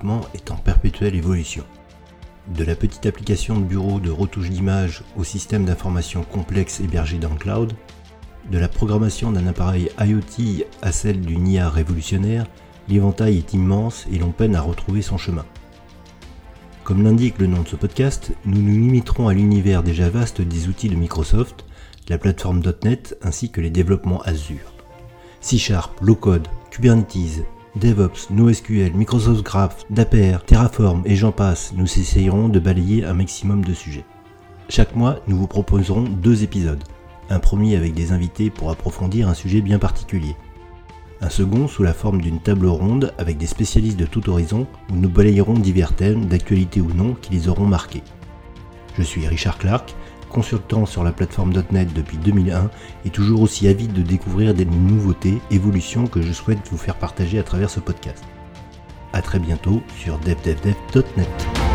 développement est en perpétuelle évolution. De la petite application de bureau de retouche d'image au système d'information complexe hébergé dans le cloud, de la programmation d'un appareil IoT à celle d'une IA révolutionnaire, l'éventail est immense et l'on peine à retrouver son chemin. Comme l'indique le nom de ce podcast, nous nous limiterons à l'univers déjà vaste des outils de Microsoft, la plateforme .NET ainsi que les développements Azure. C#, Low-Code, Kubernetes, DevOps, NoSQL, Microsoft Graph, Dapr, Terraform et j'en passe, nous essayerons de balayer un maximum de sujets. Chaque mois, nous vous proposerons 2 épisodes. Un premier avec des invités pour approfondir un sujet bien particulier. Un second sous la forme d'une table ronde avec des spécialistes de tout horizon où nous balayerons divers thèmes, d'actualité ou non, qui les auront marqués. Je suis Richard Clark, consultant sur la plateforme .NET depuis 2001 et toujours aussi avide de découvrir des nouveautés, évolutions que je souhaite vous faire partager à travers ce podcast. A très bientôt sur devdevdev.net.